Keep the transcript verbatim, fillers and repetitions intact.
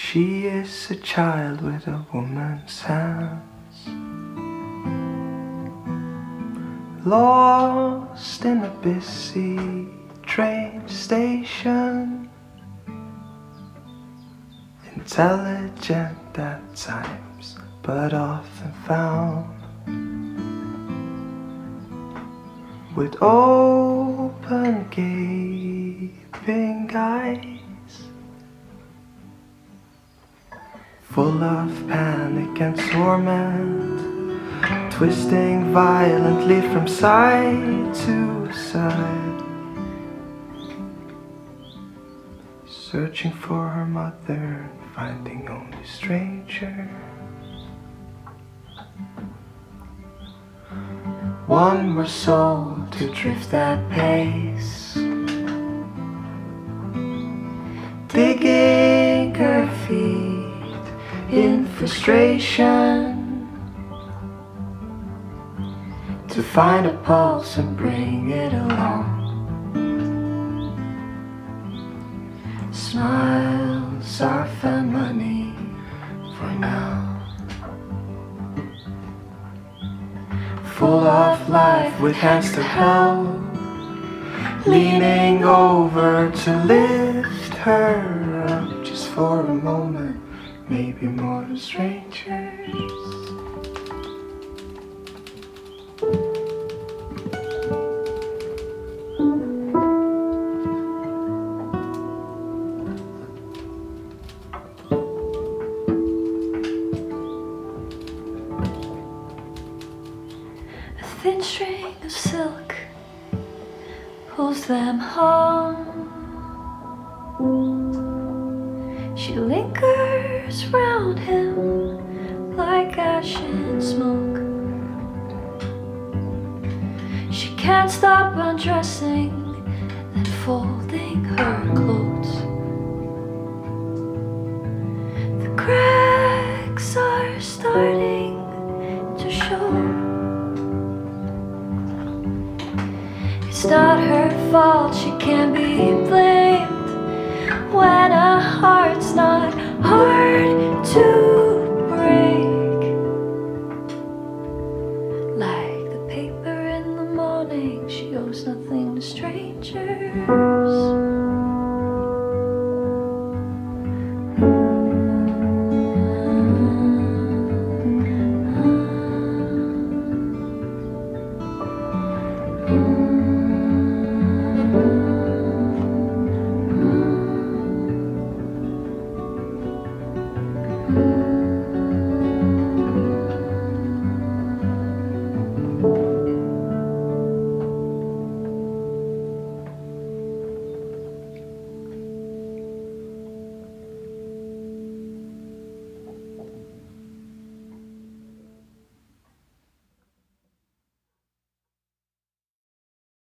She is a child with a woman's hands, lost in a busy train station, intelligent at times, but often found with open gaping eyes, full of panic and torment, twisting violently from side to side, searching for her mother and finding only strangers. One more soul to drift at pace, digging her feet in frustration, to find a pulse and bring it along. Smiles are found money for now, full of life with hands to help, leaning over to lift her up just for a moment, maybe more to strangers. A thin string of silk pulls them home. She lingers round him like ash and smoke. She can't stop undressing and folding her clothes. The cracks are starting to show. It's not her fault, she can't be blamed when a heart